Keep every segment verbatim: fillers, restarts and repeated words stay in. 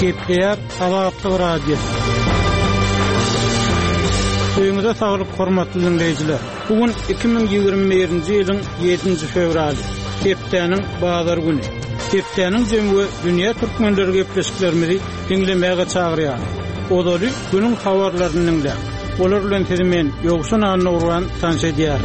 Kepler Azatlyk Radio. Öňüňizde saglyk hormatly dinleýijiler. Bugun iki bin ýygrimi birinji ýylyň ýedinji fevraly. Keplerniň bazar güni. Keplerniň jemgy dünýä türkmenleri gepleşiklerimizi dinlemäge çagyrýar. Odaly günüň habarlaryny dinleýär. Olar bilen tezemen ýogşun anyny urgan tanşa edýär.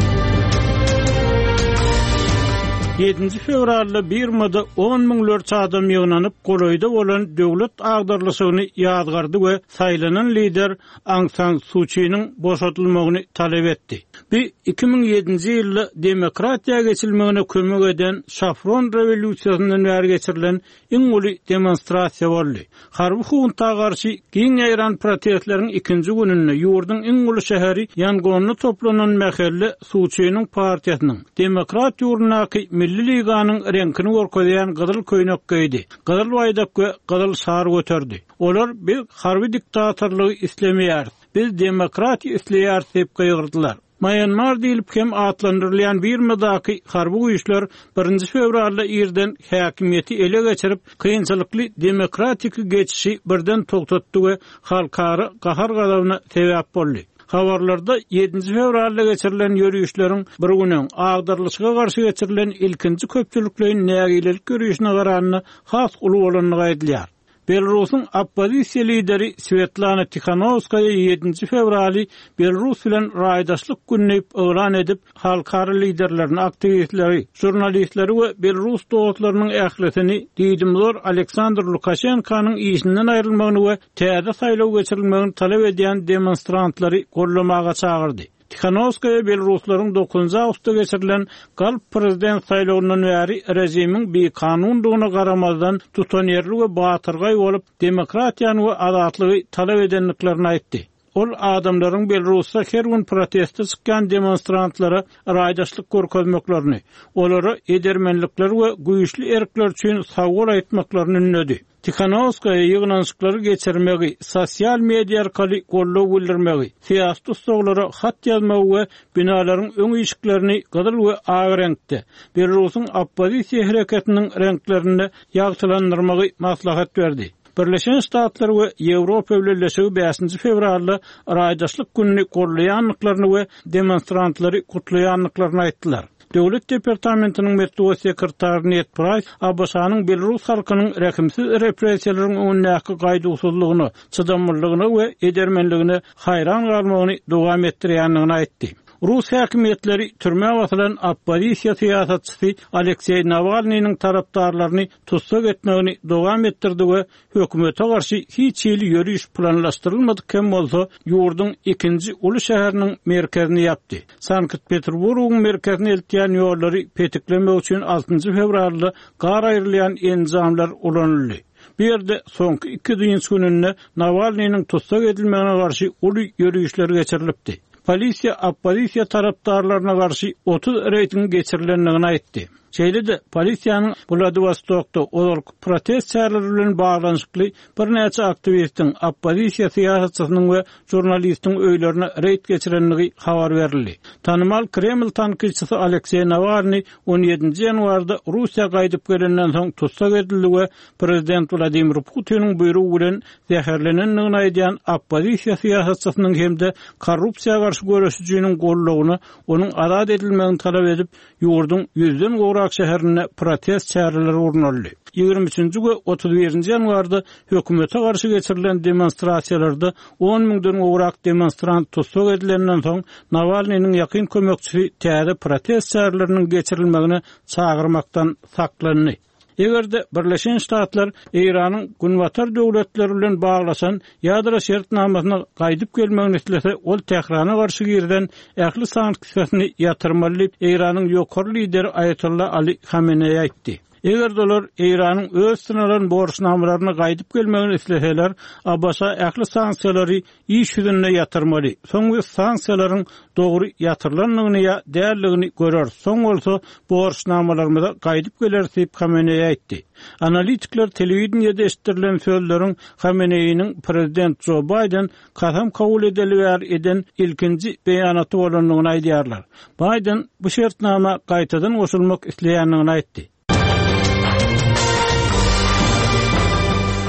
ýedinji fevralda Birmada on miňler adam ýygnanyp golaýda bolan döwlet agdarlysygyny ýadgardy we saýlanan lider Aung San Suu Kyi'niň boşatylmagyny talep etdi. Bu iki bin ýedinji ýylda demokratiýa geçilmegine kömek eden Şafron rewolýusiýasyndan bäri geçirilen iň uly demonstrasiýa boldy. Harby hunta garşy giň ýaýran protestleriň ikinji gününde ýurdun iň uly şäheri Yangonda toplanan mähelle Suu Kyi'niň partiýasynyň Demokrat ýurdunaky Milli Liganyň renkini gorkoýan gyzyl köýnek giydi. Gyzyl baýdak we gyzyl şar göterdi. Olar bir harby diktatorlygy islemeýär. Biz demokratiýa isleýär diýip gygyrdylar. Myanmar diýilip hem atlandyrylýan Birmadaky harby güýçler birinji fevralda ýerden häkimiýeti ele geçirip kynçylykly demokratik geçişi birden togtatdy we halkary gahar gadawyna sebäp boldy. Habarlarda ýedinji fevralda geçirilen ýörüýüşleriň bir günüň agdarlyşyga garşy geçirilen ilkinji köpçüliklerin nägilelik görüşine garanyny has uly bolanyny aýdylýar. Belarusyň oppozisiýa lideri Svetlana Tikhanovskaya ýedinji fevraly Belarus bilen raýdaşlyk gününi elan edip halkary liderlerini, aktivistleri, jurnalistleri we Belarus dowlatlarynyň ähletini diýdimler Aleksandr Lukashenkanyň işinden aýrylmagyny we täze saýlaw geçirilmegini talep edýän demonstrantlary gollamaga çagyrdy. Tikhanovskaya Belaruslaryň dokuzunji awgustda geçirilen galp prezident saýlawyndan bäri rejimiň bir kanundygyna garamazdan tutanýarly we batyrgaý bolup demokratiýany we azatlygy talep edenliklerini aýtdy. Ol adamlaryň Belarusda her gün protestde çykkan demonstrantlara raýdaşlyk görkezmeklerini, olary edermenlikler we güýçli erkler üçin sagwal aýtmaklaryny ünledi. Tikhanovskaya ýygnanşyklary geçirmegi, sosial media arkaly gollaw bildirmegi, siýasat ustaglara hat ýazmagy we binalaryň öň işiklerini gyzyl we agy renkde, Belarusyň oppozisiýa hereketiniň renklerini ýagtylandyrmagy maslahat berdi. Birleşen Ştatlar we Ýewropa Birleşigi beşinji fevralda raýdaşlyk gününi gollaýanlyklaryny we demonstrantlary kutlaýanlyklaryny aýtdylar. Döwlet departamentiniň metduwa sekretary Ned Price Abbasanyň Belarus halkynyň rekimsiz repressiýalaryň öňündäki gaýdusuzlygyny, çydamlygyny we edermenligini haýran galmagyny dowam etdirýändigini aýtdy. Rus häkimetleri türme wasylan oppozisiýa siýasatçysy Aleksey Navalnyň tarapdarlaryny tutsak etmegini dowam etdirdi we hökümete garşy hiç ýyly ýörüş planlaşdyrylmadyk hem bolsa ýurdun ikinji uly şäheriniň merkezini ýapdy. Sankt-Peterburgyň merkezine eltýän ýollary petiklemek üçin altynjy fevralda gar aýrylýan enzamlar ulanyldy. Bir ýerde soňky iki düýünç gününde Navalnyň tutsak edilmegine garşy uly ýörüýüşler geçirilipdi. Polisiýa oppozisiýa tarapdarlaryna garşy otuz reyting geçirilendigini aýtdy. Şeýle-de polisiýanyň Vladivostokda olar protest çäreleri bilen baglanyşykly bir näçe aktivistiň, oppozisiýa siýasatçysynyň we jurnalistiň öýlerine reýt geçirenligi habar berildi. Tanymal Kreml tanqidçisi Aleksey Navalny on ýedinji ýanwarda Russiýa gaýdyp gelenden soň tutsak edildi we prezident Vladimir Putiniň buýrugy bilen zäherlenendigini aýdýan oppozisiýa siýasatçysynyň hemde korrupsiýa garşy görüşjüjiniň gollawyny, onuň azat edilmegini talep edip ýurdun ýüzden Irak şäherine protest çäreleri urnaldy. ýygrimi üçinji we otuz birinji ýanwarda hökümete garşy geçirilen demonstrasiýalarda on miňden owrak demonstrant tutsak edilenden soň Navalnyň ýakyn kömekçisi täze protest çäreleriniň geçirilmegini çagyrmakdan saklandy. Egerde Birleşen Ştatlar Iranyň günwatar döwletleri bilen baglaşan ýadra şertnamasyna gaýdyp gelmegini islese, ol Tehrana garşy girden ähli sanksiýasyny ýatyrmaly, Iranyň ýokary lideri Ayatollah Ali Khamenei aýtdy. Eger dolar Iranyň öz synalan borçnamalaryny gaýdyp gelmegini isleseler, Abbasa ähli sanksiýalary iş ýüzüne ýatyrmaly. Soňky sanksiýalaryň dogry ýatyrylanlygyny ýa däldigini görer. Soň bolsa borçnamalarymyza gaýdyp geler diýip Khamenei aýtdy. Analitikler telewizionyada eşitdirilen sözleriň Khamenei'niň prezident Joe Biden kasam kabul edilýär eden ilkinji beýanaty bolanlygyny aýdýarlar. Biden bu şertnama gaýtadan goşulmak isleýändigini aýtdy.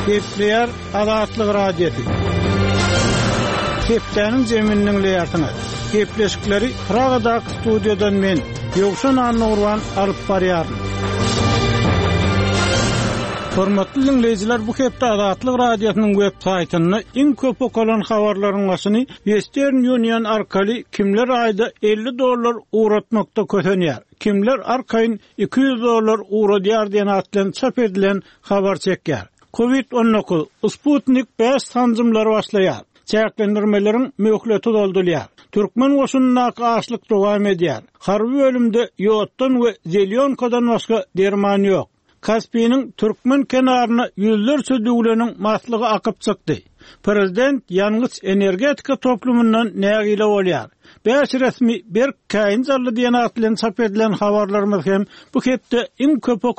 Kepler Azatlyk radiosu. Keplerin zeminining leýatyny. Kepleşikleri Pragada studiýadan men Ýogşan Annurwan alyp barýarym. Hormatly dinleýijiler, bu hepde Azatlyk radiosynyň web saýtyny iň köp okulan habarlaryň başyny Western Union arkaly kimler aýda elli dollar uğratmakda kötenýär. Kimler arkaýyn iki yüz dollar uğradýar diýen atlan çap edilen habar çekýär. covid on dokuz Sputnik beş tanzymlary başlaýar. Çäklendirmelerin möhleti doldurýar. Türkmen goşunyna açlyk dowam edýär. Harby bölümde ýotdan we zelýonkadan başga derman ýok. Kaspiyning Türkmen kenaryna ýüzlerçe döwleniň maslygy akyp çykdy. Prezident ýalňyz energetika toplumyndan nägile bolýar. Beş resmi bir kaýyn zarly diýen atlan çap edilen habarlarymyz hem bu hepde iň köp